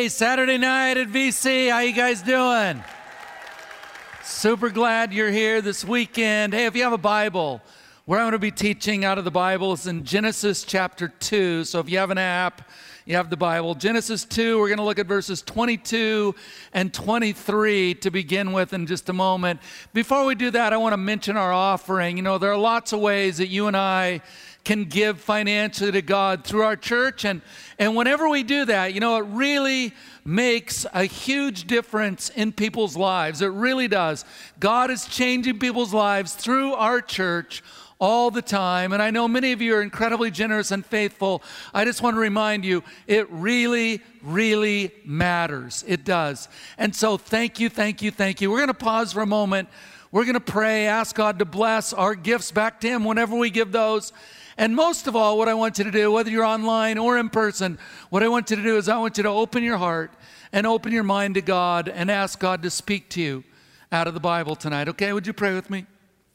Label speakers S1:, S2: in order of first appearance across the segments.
S1: Saturday night at VC. How you guys doing? Super glad you're here this weekend. Hey, if you have a Bible, where I'm going to be teaching out of the Bible is in Genesis chapter 2. So if you have an app, you have the Bible. Genesis 2, we're going to look at verses 22 and 23 to begin with in just a moment. Before we do that, I want to mention our offering. You know, there are lots of ways that you and I can give financially to God through our church. And whenever we do that, you know, it really makes a huge difference in people's lives. It really does. God is changing people's lives through our church all the time. And I know many of you are incredibly generous and faithful. I just want to remind you, it really, really matters. It does. And so thank you, thank you, thank you. We're going to pause for a moment. We're going to pray, ask God to bless our gifts back to Him whenever we give those. And most of all, what I want you to do, whether you're online or in person, what I want you to do is I want you to open your heart and open your mind to God and ask God to speak to you out of the Bible tonight. Okay, would you pray with me?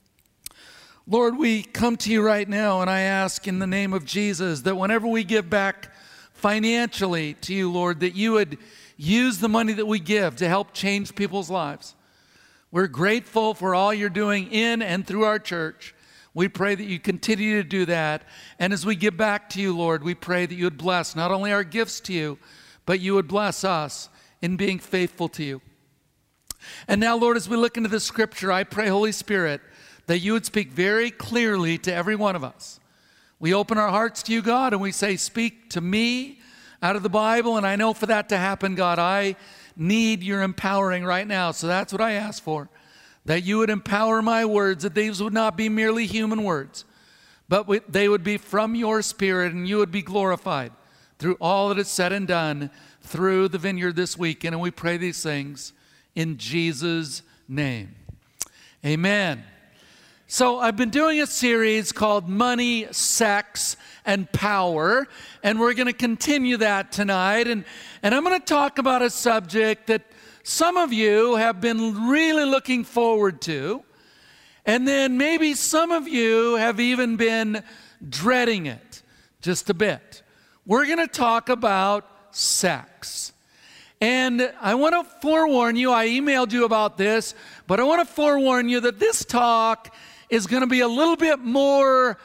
S1: Lord, we come to you right now, and I ask in the name of Jesus that whenever we give back financially to you, Lord, that you would use the money that we give to help change people's lives. We're grateful for all you're doing in and through our church. We pray that you continue to do that. And as we give back to you, Lord, we pray that you would bless not only our gifts to you, but you would bless us in being faithful to you. And now, Lord, as we look into the scripture, I pray, Holy Spirit, that you would speak very clearly to every one of us. We open our hearts to you, God, and we say, speak to me out of the Bible. And I know for that to happen, God, I need your empowering right now. So that's what I ask for. That you would empower my words, that these would not be merely human words, but they would be from your Spirit, and you would be glorified through all that is said and done through the Vineyard this weekend. And we pray these things in Jesus' name. Amen. So I've been doing a series called Money, Sex, and Power, and we're going to continue that tonight. And I'm going to talk about a subject that some of you have been really looking forward to, and then maybe some of you have even been dreading it just a bit. We're going to talk about sex. And I want to forewarn you, I emailed you about this, but I want to forewarn you that this talk is going to be a little bit more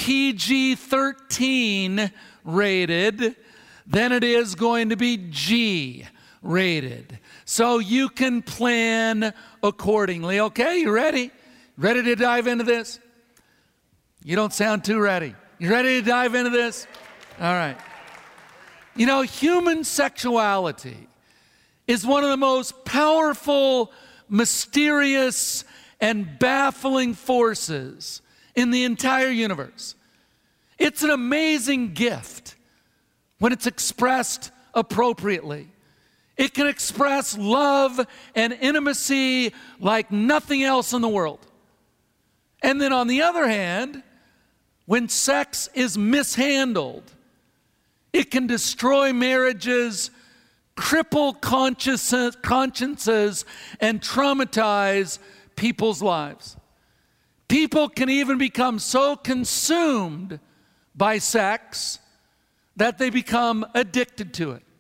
S1: PG-13 rated than it is going to be G rated. So you can plan accordingly. Okay, you ready? Ready to dive into this? You don't sound too ready. You ready to dive into this? All right. You know, human sexuality is one of the most powerful, mysterious, and baffling forces in the entire universe. It's an amazing gift when it's expressed appropriately. It can express love and intimacy like nothing else in the world. And then on the other hand, when sex is mishandled, it can destroy marriages, cripple consciences, and traumatize people's lives. People can even become so consumed by sex that they become addicted to it.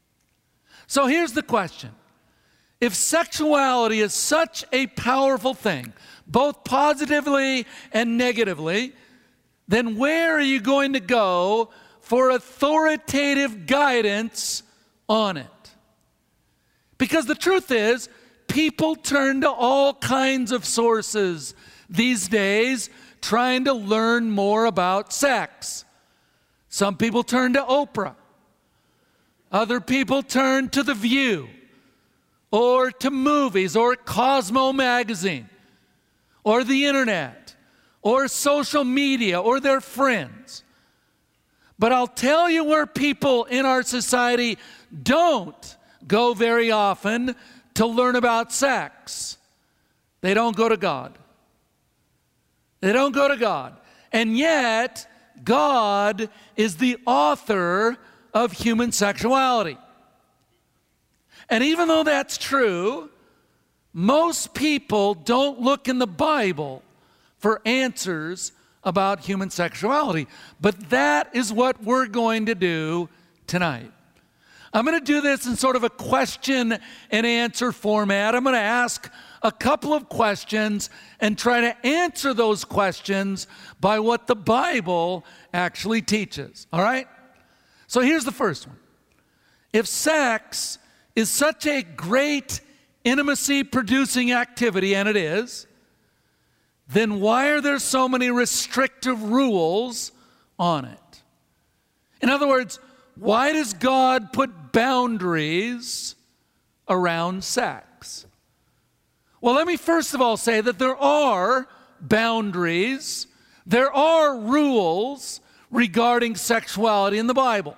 S1: So here's the question. If sexuality is such a powerful thing, both positively and negatively, then where are you going to go for authoritative guidance on it? Because the truth is, people turn to all kinds of sources these days trying to learn more about sex. Some people turn to Oprah. Other people turn to The View, or to movies, or Cosmo magazine, or the internet, or social media, or their friends. But I'll tell you where people in our society don't go very often to learn about sex. They don't go to God. They don't go to God. And yet, God is the author of human sexuality. And even though that's true, most people don't look in the Bible for answers about human sexuality. But that is what we're going to do tonight. I'm going to do this in sort of a question and answer format. I'm going to ask a couple of questions and try to answer those questions by what the Bible actually teaches. All right? So here's the first one. If sex is such a great intimacy-producing activity, and it is, then why are there so many restrictive rules on it? In other words, why does God put boundaries around sex? Well, let me first of all say that there are boundaries, there are rules regarding sexuality in the Bible.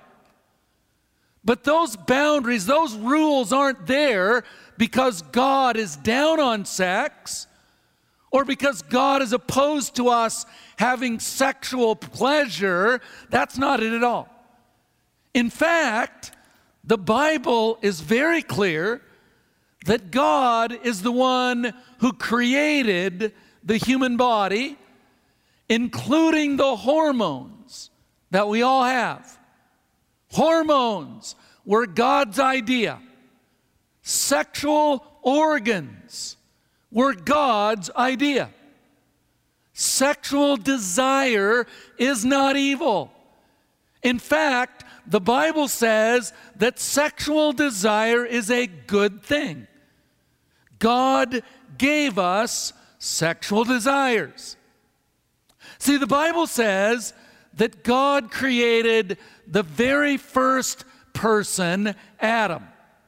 S1: But those boundaries, those rules aren't there because God is down on sex or because God is opposed to us having sexual pleasure. That's not it at all. In fact, the Bible is very clear that God is the one who created the human body, including the hormones that we all have. Hormones were God's idea. Sexual organs were God's idea. Sexual desire is not evil. In fact, the Bible says that sexual desire is a good thing. God gave us sexual desires. See, the Bible says that God created the very first person, Adam.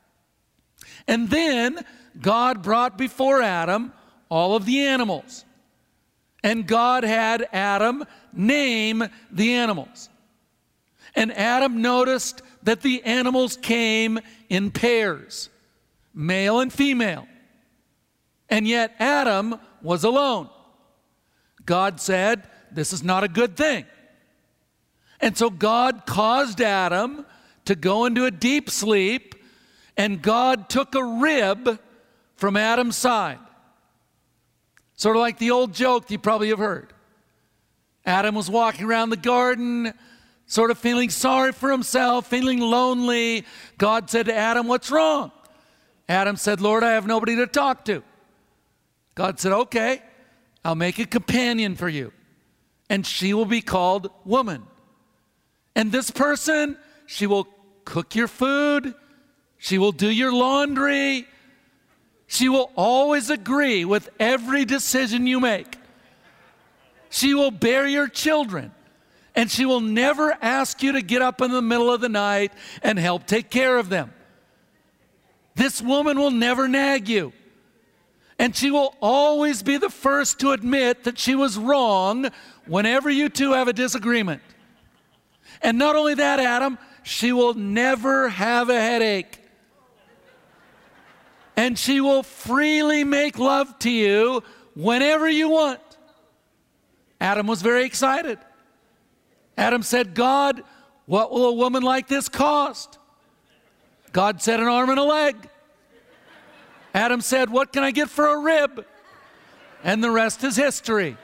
S1: And then God brought before Adam all of the animals. And God had Adam name the animals. And Adam noticed that the animals came in pairs, male and female. And yet Adam was alone. God said, this is not a good thing. And so God caused Adam to go into a deep sleep, and God took a rib from Adam's side. Sort of like the old joke you probably have heard. Adam was walking around the garden, sort of feeling sorry for himself, feeling lonely. God said to Adam, "What's wrong?" Adam said, "Lord, I have nobody to talk to." God said, "Okay, I'll make a companion for you, and she will be called woman. And this person, she will cook your food, she will do your laundry, she will always agree with every decision you make. She will bear your children, and she will never ask you to get up in the middle of the night and help take care of them. This woman will never nag you, and she will always be the first to admit that she was wrong whenever you two have a disagreement. And not only that, Adam, she will never have a headache. And she will freely make love to you whenever you want." Adam was very excited. Adam said, "God, what will a woman like this cost?" God said, "An arm and a leg." Adam said, "What can I get for a rib?" And the rest is history.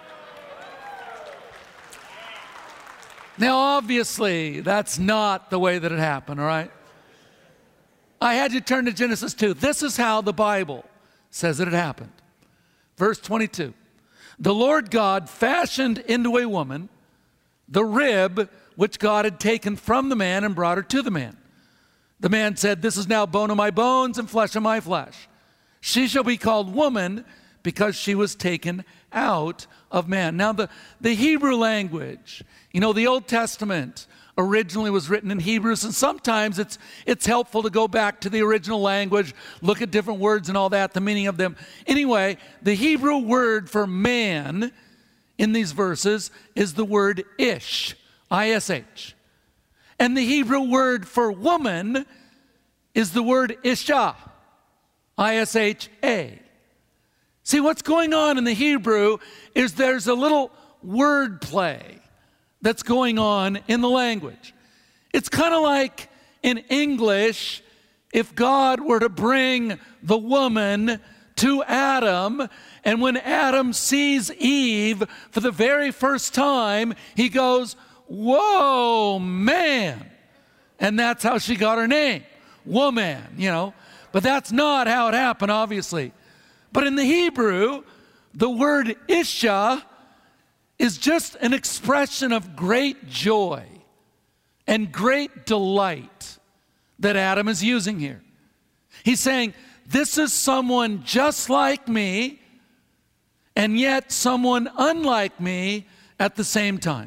S1: Now, obviously, that's not the way that it happened, all right? I had you turn to Genesis 2. This is how the Bible says that it happened. Verse 22. "The Lord God fashioned into a woman the rib which God had taken from the man and brought her to the man. The man said, 'This is now bone of my bones and flesh of my flesh. She shall be called woman because she was taken out of man.'" Now, the Hebrew language, the Old Testament originally was written in Hebrews, and sometimes it's helpful to go back to the original language, look at different words and all that, the meaning of them. Anyway, the Hebrew word for man in these verses is the word ish, I-S-H. And the Hebrew word for woman is the word isha, I-S-H-A. See, what's going on in the Hebrew is there's a little word play that's going on in the language. It's kind of like in English, if God were to bring the woman to Adam, and when Adam sees Eve for the very first time, he goes, "Whoa, man." and that's how she got her name, woman, But that's not how it happened, obviously. But in the Hebrew, the word Isha is just an expression of great joy and great delight that Adam is using here. He's saying, this is someone just like me, and yet someone unlike me at the same time.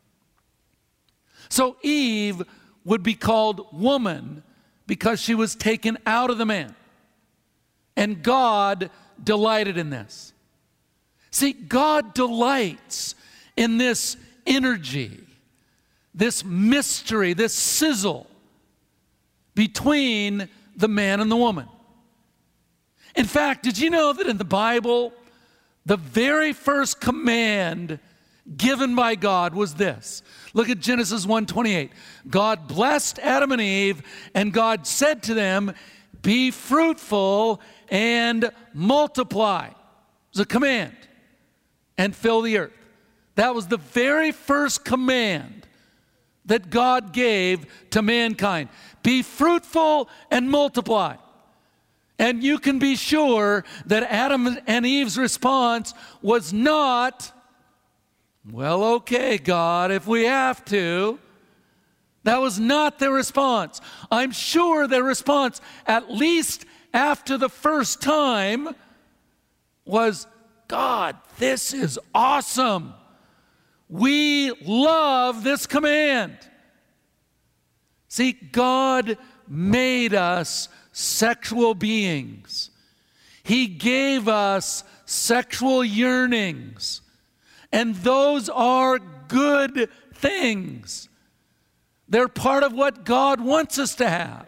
S1: So Eve would be called woman because she was taken out of the man. And God delighted in this. See, God delights in this energy, this mystery, this sizzle between the man and the woman. In fact, did you know that in the Bible, the very first command given by God was this? Look at Genesis 1:28. God blessed Adam and Eve, and God said to them, be fruitful and multiply. It was a command. And fill the earth. That was the very first command that God gave to mankind. Be fruitful and multiply. And you can be sure that Adam and Eve's response was not, well, okay, God, if we have to. That was not their response. I'm sure their response, at least after the first time, was, God, this is awesome. We love this command. See, God made us sexual beings. He gave us sexual yearnings. And those are good things. They're part of what God wants us to have.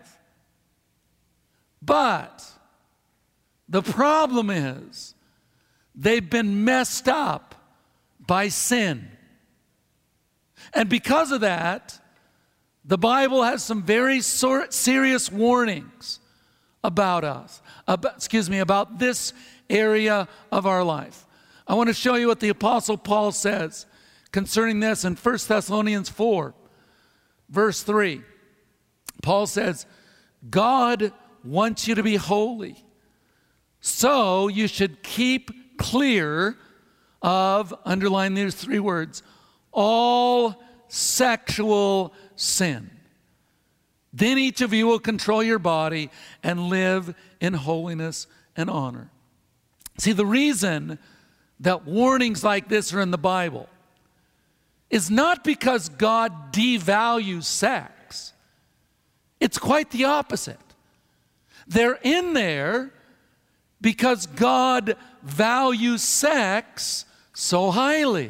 S1: But the problem is, they've been messed up by sin. And because of that, the Bible has some very serious warnings about us, about this area of our life. I want to show you what the Apostle Paul says concerning this in 1 Thessalonians 4, verse 3. Paul says, God wants you to be holy, so you should keep clear of, underline these three words, all sexual sin. Then each of you will control your body and live in holiness and honor. See, the reason that warnings like this are in the Bible is not because God devalues sex. It's quite the opposite. They're in there because God values sex so highly.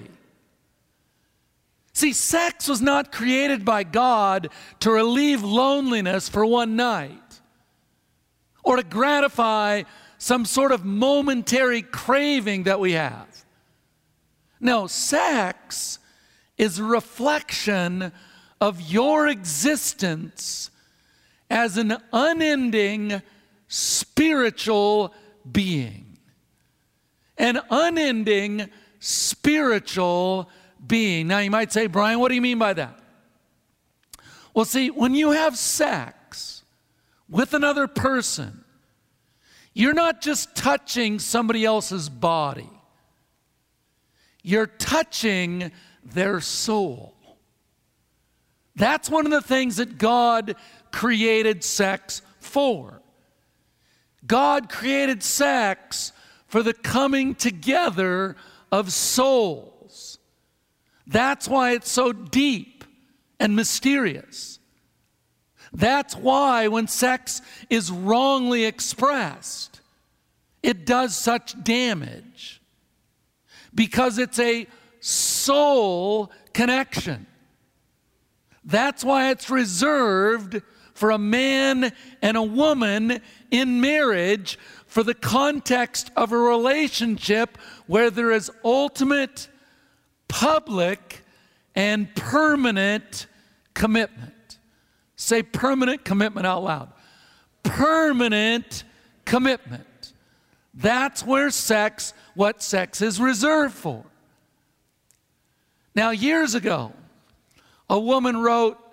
S1: See, sex was not created by God to relieve loneliness for one night or to gratify some sort of momentary craving that we have. No, sex is a reflection of your existence as an unending spiritual being. An unending spiritual being. Now you might say, Brian, what do you mean by that? Well, see, when you have sex with another person, you're not just touching somebody else's body. You're touching their soul. That's one of the things that God created sex for. God created sex for the coming together of souls. That's why it's so deep and mysterious. That's why when sex is wrongly expressed, it does such damage. Because it's a soul connection. That's why it's reserved for a man and a woman in marriage for the context of a relationship where there is ultimate, public, and permanent commitment. Say permanent commitment out loud. Permanent commitment. That's where what sex is reserved for. Now, years ago, a woman wrote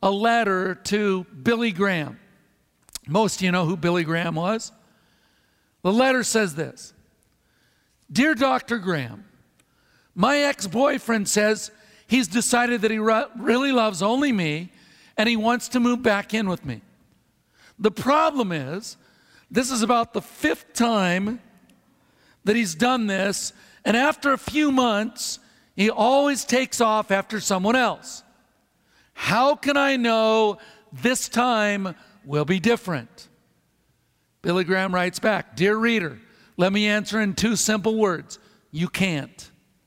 S1: a letter to Billy Graham. Most of you know who Billy Graham was. The letter says this: Dear Dr. Graham, my ex-boyfriend says he's decided that he really loves only me and he wants to move back in with me. The problem is, this is about the 5th time that he's done this, and after a few months, he always takes off after someone else. How can I know this time will be different? Billy Graham writes back, Dear reader, let me answer in 2 simple words. You can't.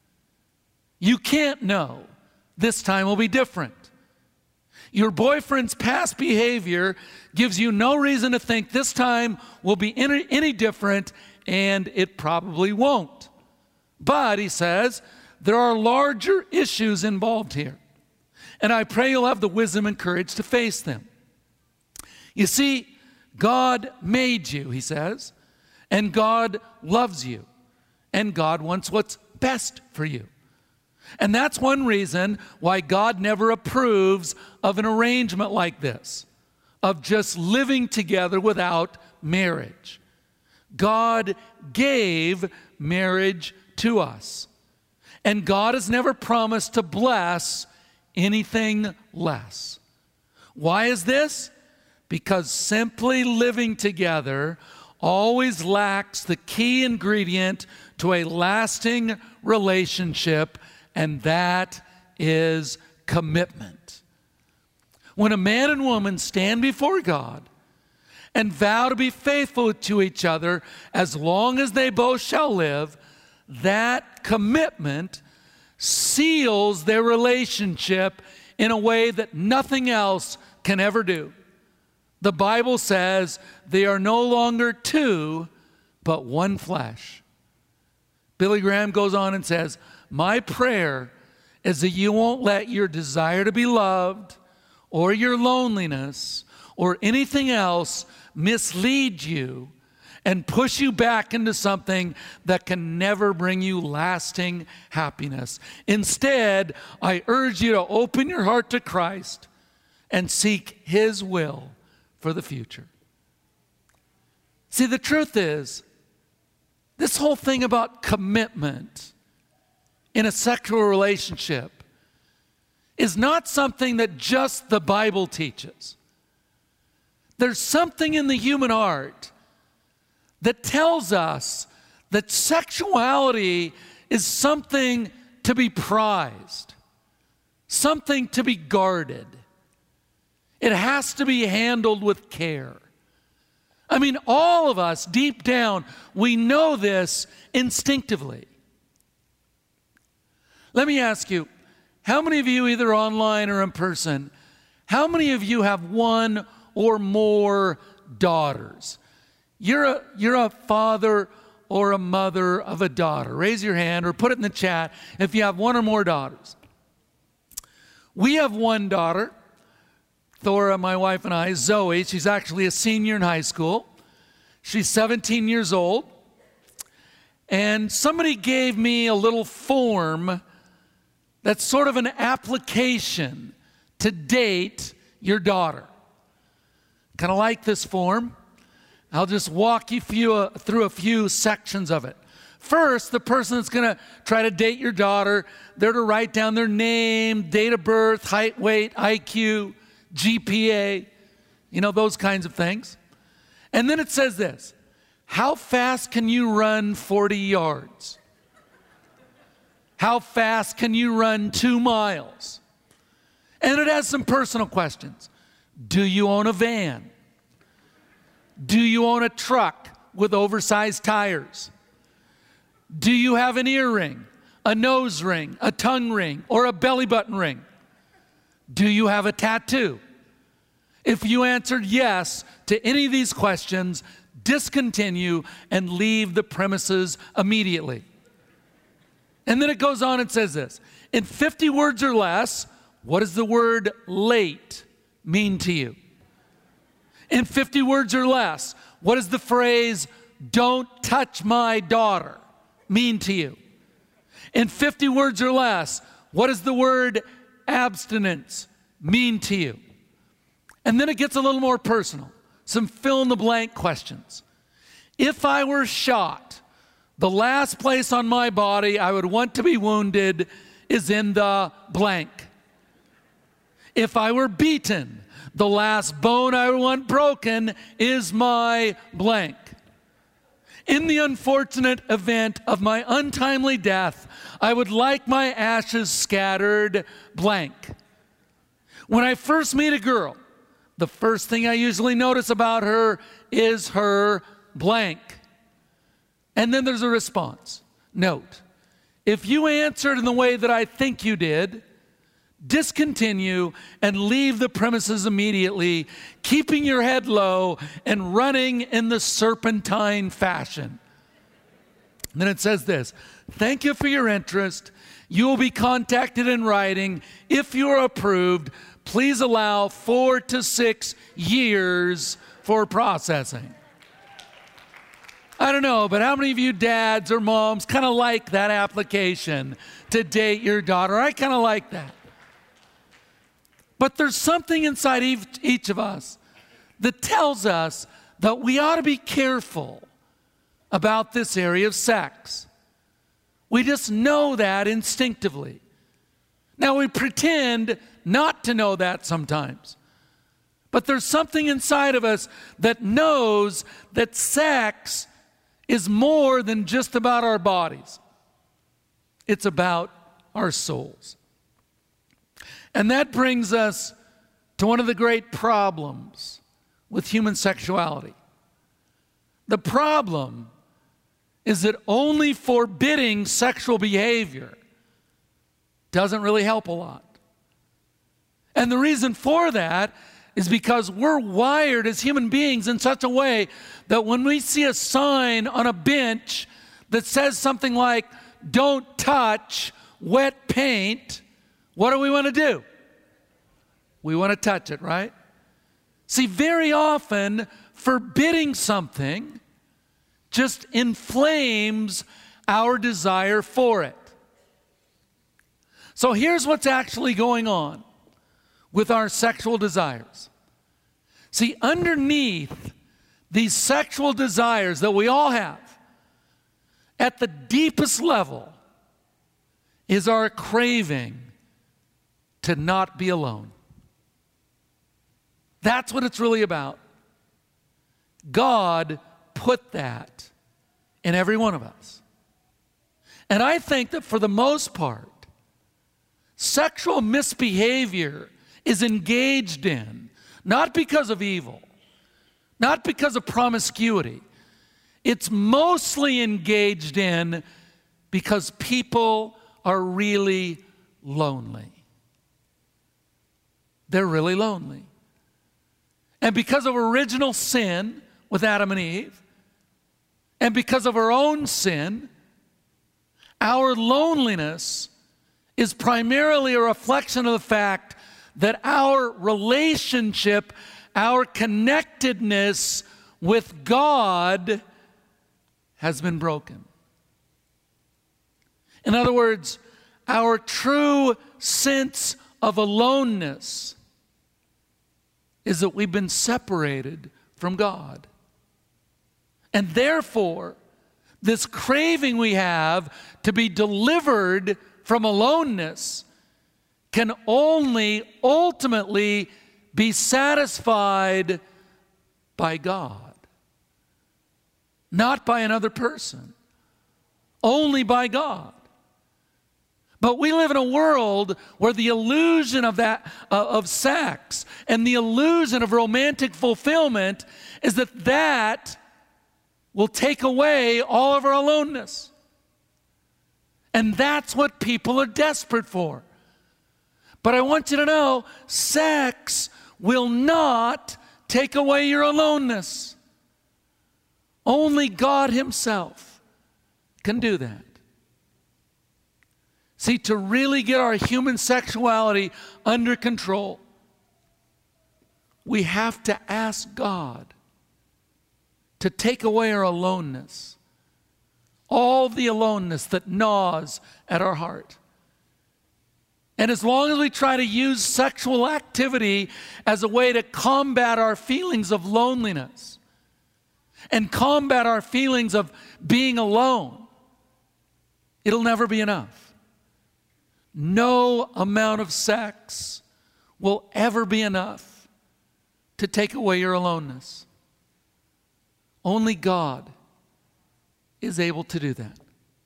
S1: You can't know this time will be different. Your boyfriend's past behavior gives you no reason to think this time will be any different, and it probably won't. But, he says, there are larger issues involved here, and I pray you'll have the wisdom and courage to face them. You see, God made you, he says, and God loves you, and God wants what's best for you. And that's one reason why God never approves of an arrangement like this, of just living together without marriage. God gave marriage to us, and God has never promised to bless anything less. Why is this? Because simply living together always lacks the key ingredient to a lasting relationship, and that is commitment. When a man and woman stand before God and vow to be faithful to each other as long as they both shall live, that commitment seals their relationship in a way that nothing else can ever do. The Bible says they are no longer two, but one flesh. Billy Graham goes on and says, my prayer is that you won't let your desire to be loved or your loneliness or anything else mislead you and push you back into something that can never bring you lasting happiness. Instead, I urge you to open your heart to Christ and seek His will for the future. See, the truth is, this whole thing about commitment in a sexual relationship is not something that just the Bible teaches. There's something in the human heart that tells us that sexuality is something to be prized, something to be guarded. It has to be handled with care. I mean, all of us, deep down, we know this instinctively. Let me ask you, how many of you, either online or in person, how many of you have one or more daughters? You're a father or a mother of a daughter. Raise your hand or put it in the chat if you have one or more daughters. We have one daughter, Thora, my wife and I, Zoe. She's actually a senior in high school. She's 17 years old. And somebody gave me a little form that's sort of an application to date your daughter. Kind of like this form. I'll just walk you through a few sections of it. First, the person that's going to try to date your daughter, they're to write down their name, date of birth, height, weight, IQ, GPA, those kinds of things. And then it says this: how fast can you run 40 yards? How fast can you run 2 miles? And it has some personal questions. Do you own a van? Do you own a truck with oversized tires? Do you have an earring, a nose ring, a tongue ring, or a belly button ring? Do you have a tattoo? If you answered yes to any of these questions, discontinue and leave the premises immediately. And then it goes on and says this: in 50 words or less, what does the word late mean to you? In 50 words or less, what does the phrase "don't touch my daughter" mean to you? In 50 words or less, what does the word abstinence mean to you? And then it gets a little more personal. Some fill-in-the-blank questions. If I were shot, the last place on my body I would want to be wounded is in the blank. If I were beaten, the last bone I would want broken is my blank. In the unfortunate event of my untimely death, I would like my ashes scattered blank. When I first meet a girl, the first thing I usually notice about her is her blank. And then there's a response. Note, if you answered in the way that I think you did, discontinue and leave the premises immediately, keeping your head low and running in the serpentine fashion. And then it says this, thank you for your interest. You will be contacted in writing. If you are approved, please allow 4 to 6 years for processing. I don't know, but how many of you dads or moms kind of like that application to date your daughter? I kind of like that. But there's something inside each of us that tells us that we ought to be careful about this area of sex. We just know that instinctively. Now, we pretend not to know that sometimes. But there's something inside of us that knows that sex is more than just about our bodies. It's about our souls. And that brings us to one of the great problems with human sexuality. The problem is that only forbidding sexual behavior doesn't really help a lot. And the reason for that is because we're wired as human beings in such a way that when we see a sign on a bench that says something like, don't touch wet paint, what do we want to do? We want to touch it, right? See, very often, forbidding something just inflames our desire for it. So here's what's actually going on with our sexual desires. See, underneath these sexual desires that we all have, at the deepest level, is our craving to not be alone. That's what it's really about. God put that in every one of us. And I think that for the most part, sexual misbehavior is engaged in, not because of evil, not because of promiscuity. It's mostly engaged in because people are really lonely. They're really lonely. And because of original sin with Adam and Eve, and because of our own sin, our loneliness is primarily a reflection of the fact that our relationship, our connectedness with God has been broken. In other words, our true sense of aloneness is that we've been separated from God. And therefore, this craving we have to be delivered from aloneness can only ultimately be satisfied by God, not by another person, only by God. But we live in a world where the illusion of sex and the illusion of romantic fulfillment is that will take away all of our aloneness. And that's what people are desperate for. But I want you to know, sex will not take away your aloneness. Only God Himself can do that. See, to really get our human sexuality under control, we have to ask God to take away our aloneness, all the aloneness that gnaws at our heart. And as long as we try to use sexual activity as a way to combat our feelings of loneliness and combat our feelings of being alone, it'll never be enough. No amount of sex will ever be enough to take away your aloneness. Only God is able to do that.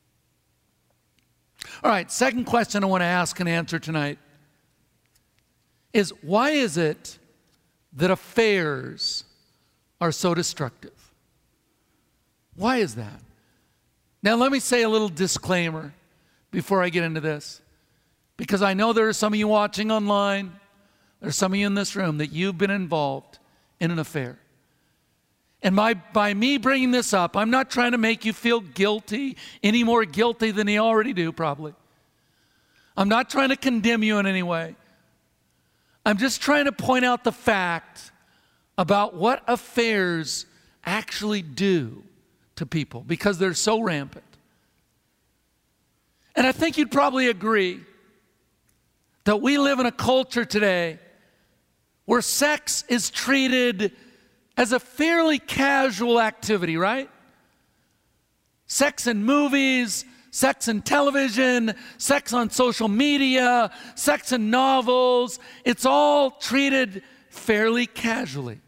S1: All right, second question I want to ask and answer tonight is, why is it that affairs are so destructive? Why is that? Now, let me say a little disclaimer before I get into this, because I know there are some of you watching online, there are some of you in this room that you've been involved in an affair. And by me bringing this up, I'm not trying to make you feel guilty, any more guilty than you already do, probably. I'm not trying to condemn you in any way. I'm just trying to point out the fact about what affairs actually do to people, because they're so rampant. And I think you'd probably agree that we live in a culture today where sex is treated as a fairly casual activity, right? Sex in movies, sex in television, sex on social media, sex in novels, it's all treated fairly casually.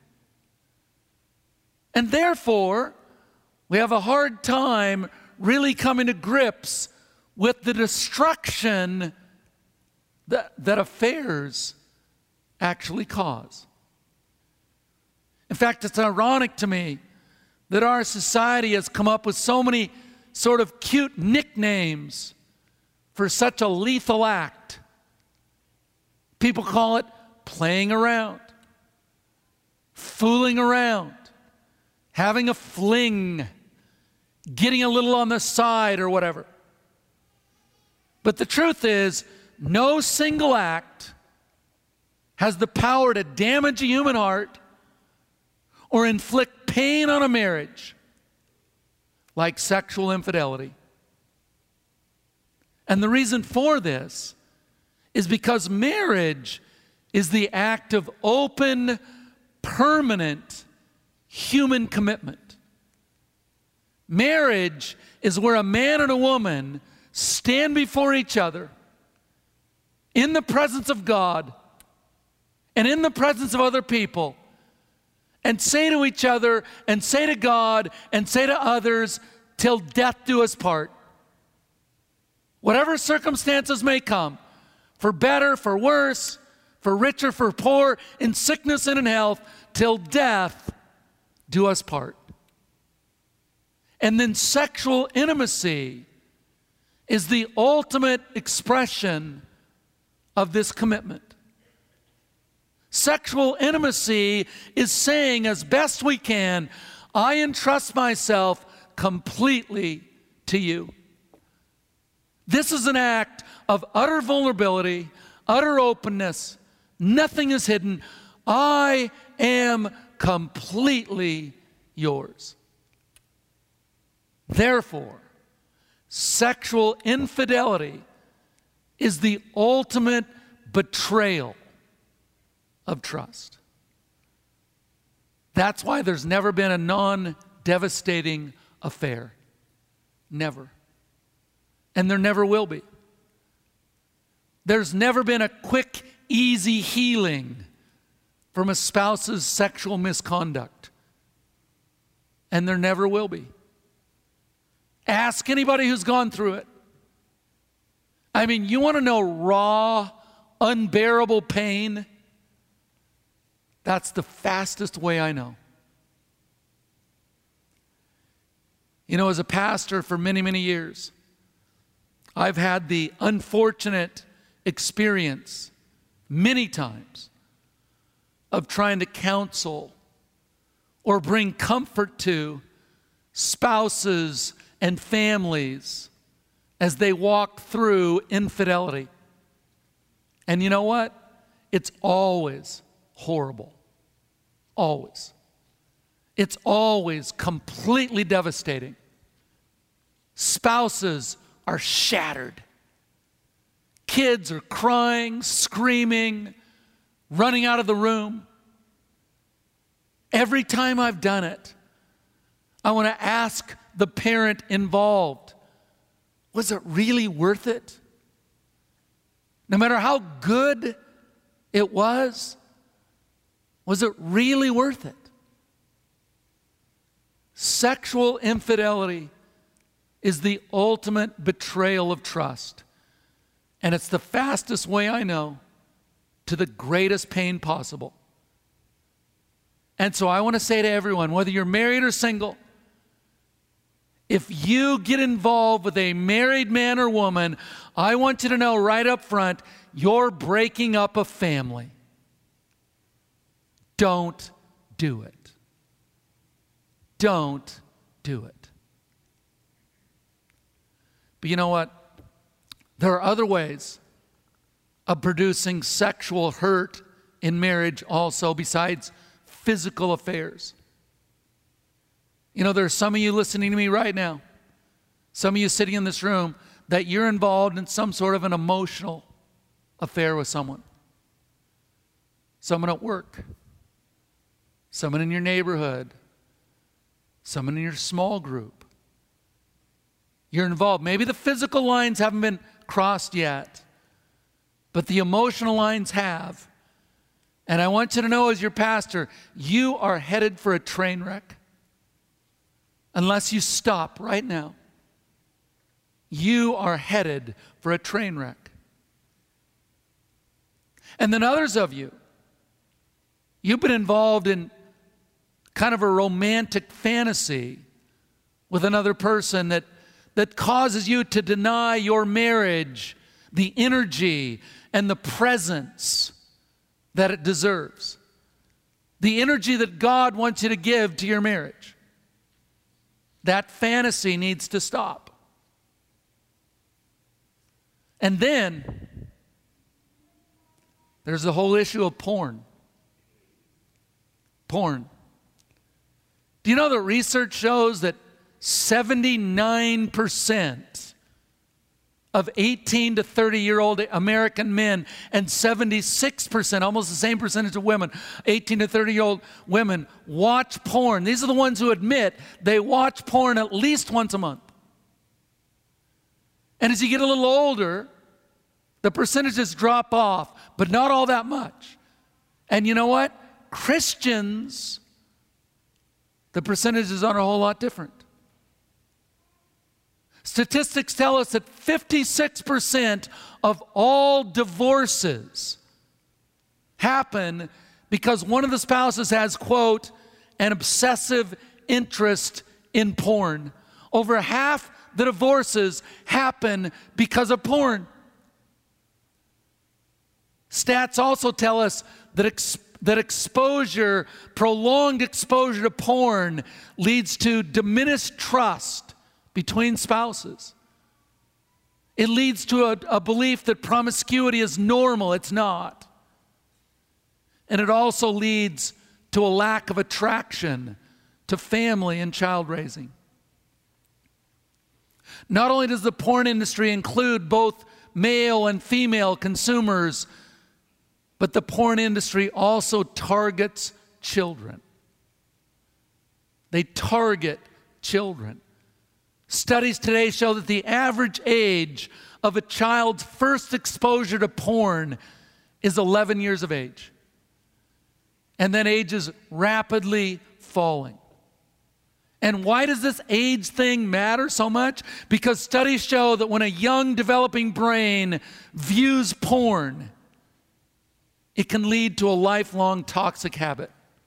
S1: And therefore, we have a hard time really coming to grips with the destruction that affairs actually cause. In fact, it's ironic to me that our society has come up with so many sort of cute nicknames for such a lethal act. People call it playing around, fooling around, having a fling, getting a little on the side or whatever. But the truth is, no single act has the power to damage a human heart or inflict pain on a marriage like sexual infidelity. And the reason for this is because marriage is the act of open, permanent human commitment. Marriage is where a man and a woman stand before each other in the presence of God and in the presence of other people and say to each other and say to God and say to others, till death do us part. Whatever circumstances may come, for better, for worse, for richer, for poor, in sickness and in health, till death do us part. And then sexual intimacy is the ultimate expression of this commitment. Sexual intimacy is saying, as best we can, I entrust myself completely to you. This is an act of utter vulnerability, utter openness. Nothing is hidden. I am completely yours. Therefore, sexual infidelity is the ultimate betrayal of trust. That's why there's never been a non-devastating affair. Never. And there never will be. There's never been a quick, easy healing from a spouse's sexual misconduct. And there never will be. Ask anybody who's gone through it. I mean, you want to know raw, unbearable pain? That's the fastest way I know. You know, as a pastor for many, many years, I've had the unfortunate experience many times of trying to counsel or bring comfort to spouses and families as they walk through infidelity. And you know what? It's always horrible. Always. It's always completely devastating. Spouses are shattered. kids are crying, screaming, running out of the room. Every time I've done it, I want to ask the parent involved, was it really worth it? No matter how good it was it really worth it? Sexual infidelity is the ultimate betrayal of trust. And it's the fastest way I know to the greatest pain possible. And so I want to say to everyone, whether you're married or single, if you get involved with a married man or woman, I want you to know right up front, you're breaking up a family. Don't do it. Don't do it. But you know what? There are other ways of producing sexual hurt in marriage also besides physical affairs. You know, there are some of you listening to me right now, some of you sitting in this room, that you're involved in some sort of an emotional affair with someone. Someone at work, someone in your neighborhood, someone in your small group. You're involved. Maybe the physical lines haven't been crossed yet, but the emotional lines have. And I want you to know, as your pastor, you are headed for a train wreck. Unless you stop right now, you are headed for a train wreck. And then others of you, you've been involved in kind of a romantic fantasy with another person that causes you to deny your marriage the energy and the presence that it deserves. The energy that God wants you to give to your marriage. That fantasy needs to stop. And then there's the whole issue of porn. Porn. Do you know that research shows that 79% of 18 to 30-year-old American men and 76%, almost the same percentage of women, 18 to 30-year-old women, watch porn. These are the ones who admit they watch porn at least once a month. And as you get a little older, the percentages drop off, but not all that much. And you know what? Christians, the percentages are a whole lot different. Statistics tell us that 56% of all divorces happen because one of the spouses has, quote, an obsessive interest in porn. Over half the divorces happen because of porn. Stats also tell us that exposure, prolonged exposure to porn, leads to diminished trust between spouses. It leads to a belief that promiscuity is normal. It's not. And it also leads to a lack of attraction to family and child raising. Not only does the porn industry include both male and female consumers, but the porn industry also targets children. They target children. Studies today show that the average age of a child's first exposure to porn is 11 years of age. And then age is rapidly falling. And why does this age thing matter so much? Because studies show that when a young developing brain views porn, it can lead to a lifelong toxic habit.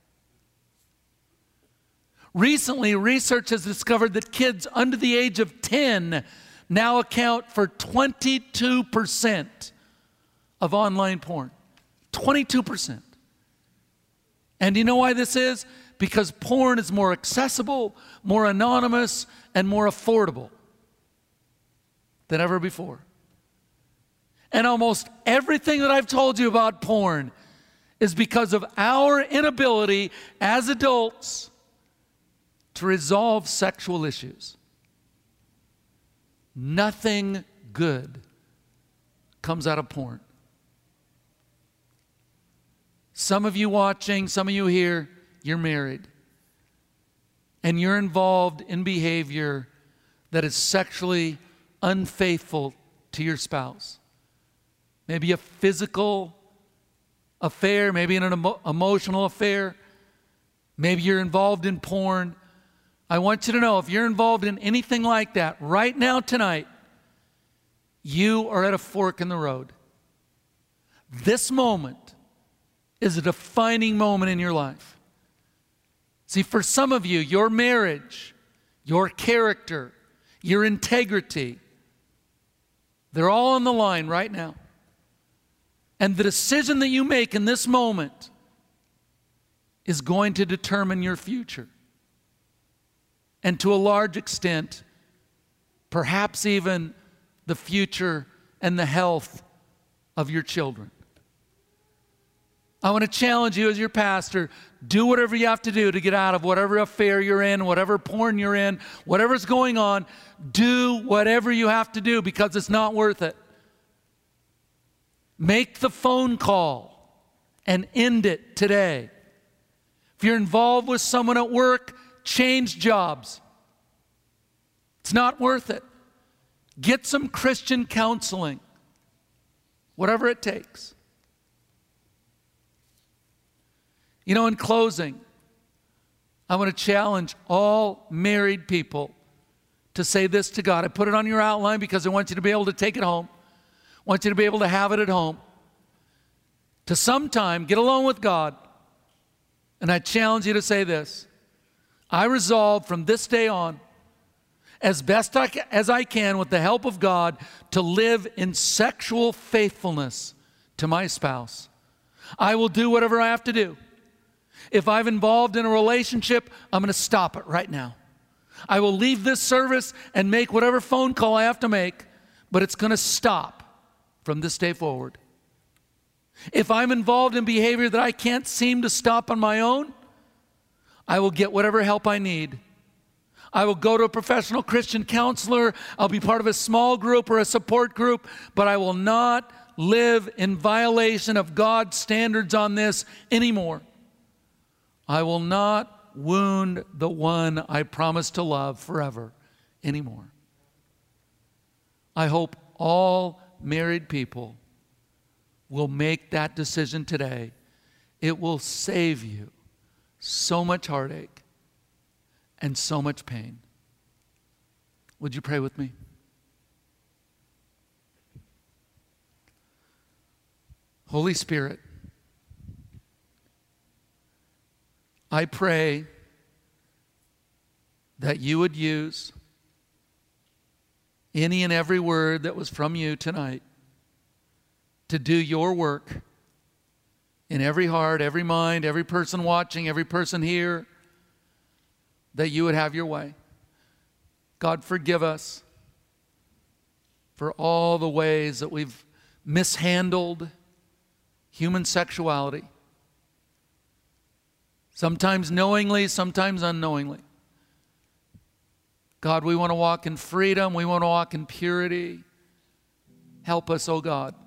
S1: Recently, research has discovered that kids under the age of 10 now account for 22% of online porn. 22%. And do you know why this is? Because porn is more accessible, more anonymous, and more affordable than ever before. And almost everything that I've told you about porn is because of our inability as adults to resolve sexual issues. Nothing good comes out of porn. Some of you watching, some of you here, you're married. And you're involved in behavior that is sexually unfaithful to your spouse. Maybe a physical affair, maybe an emotional affair. Maybe you're involved in porn. I want you to know, if you're involved in anything like that, right now, tonight, you are at a fork in the road. This moment is a defining moment in your life. See, for some of you, your marriage, your character, your integrity, they're all on the line right now. And the decision that you make in this moment is going to determine your future. And to a large extent, perhaps even the future and the health of your children. I want to challenge you as your pastor, do whatever you have to do to get out of whatever affair you're in, whatever porn you're in, whatever's going on. Do whatever you have to do because it's not worth it. Make the phone call and end it today. If you're involved with someone at work, change jobs. It's not worth it. Get some Christian counseling, whatever it takes. You know, in closing, I want to challenge all married people to say this to God. I put it on your outline because I want you to be able to take it home. I want you to be able to have it at home. To sometime get alone with God. And I challenge you to say this. I resolve from this day on, as best as I can with the help of God, to live in sexual faithfulness to my spouse. I will do whatever I have to do. If I'm involved in a relationship, I'm going to stop it right now. I will leave this service and make whatever phone call I have to make, but it's going to stop from this day forward. If I'm involved in behavior that I can't seem to stop on my own, I will get whatever help I need. I will go to a professional Christian counselor. I'll be part of a small group or a support group, but I will not live in violation of God's standards on this anymore. I will not wound the one I promised to love forever anymore. I hope all married people will make that decision today. It will save you so much heartache and so much pain. Would you pray with me? Holy Spirit, I pray that you would use any and every word that was from you tonight to do your work in every heart, every mind, every person watching, every person here, that you would have your way. God, forgive us for all the ways that we've mishandled human sexuality. Sometimes knowingly, sometimes unknowingly. God, we want to walk in freedom. We want to walk in purity. Help us, oh God.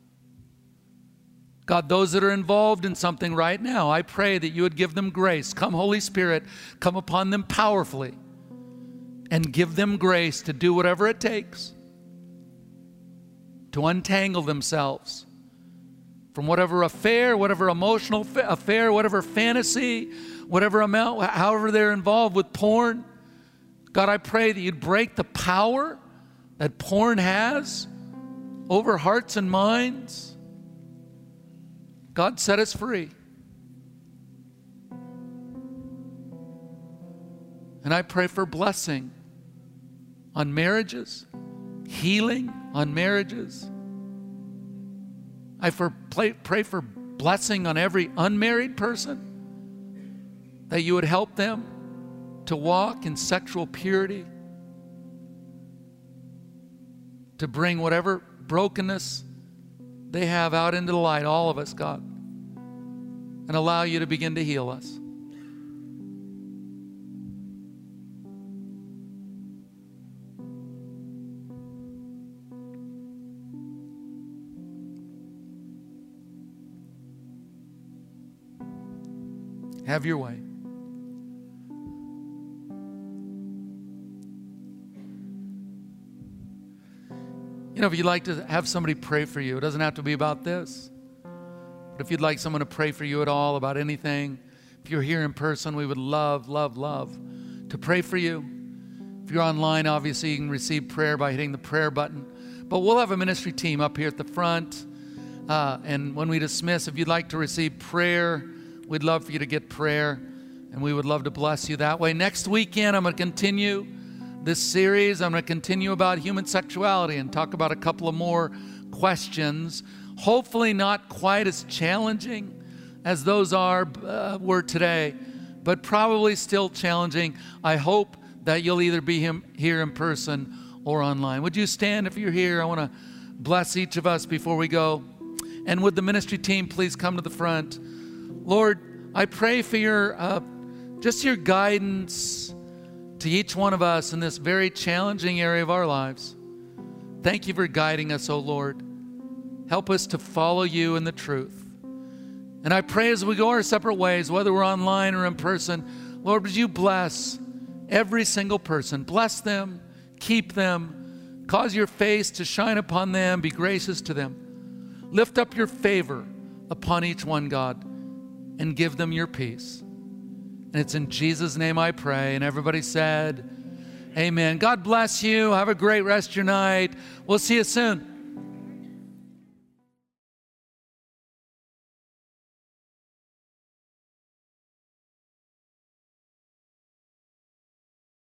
S1: God, those that are involved in something right now, I pray that you would give them grace. Come, Holy Spirit, come upon them powerfully and give them grace to do whatever it takes to untangle themselves from whatever affair, whatever emotional affair, whatever fantasy, whatever amount, however they're involved with porn. God, I pray that you'd break the power that porn has over hearts and minds. God, set us free. And I pray for blessing on marriages, healing on marriages. I pray for blessing on every unmarried person, that you would help them to walk in sexual purity, to bring whatever brokenness they have out into the light, all of us, God, and allow you to begin to heal us. Have your way. You know, if you'd like to have somebody pray for you, it doesn't have to be about this. But if you'd like someone to pray for you at all about anything, if you're here in person, we would love, love, love to pray for you. If you're online, obviously you can receive prayer by hitting the prayer button. But we'll have a ministry team up here at the front. And when we dismiss, if you'd like to receive prayer, we'd love for you to get prayer. And we would love to bless you that way. Next weekend, I'm going to continue this series. I'm going to continue about human sexuality and talk about a couple of more questions. Hopefully not quite as challenging as those were today, but probably still challenging. I hope that you'll either be here in person or online. Would you stand if you're here? I want to bless each of us before we go. And would the ministry team please come to the front? Lord, I pray for your just your guidance to each one of us in this very challenging area of our lives. Thank you for guiding us, O Lord. Help us to follow you in the truth. And I pray as we go our separate ways, whether we're online or in person, Lord, would you bless every single person. Bless them, keep them, cause your face to shine upon them, be gracious to them. Lift up your favor upon each one, God, and give them your peace. And it's in Jesus' name I pray. And everybody said, amen. God bless you. Have a great rest of your night. We'll see you soon.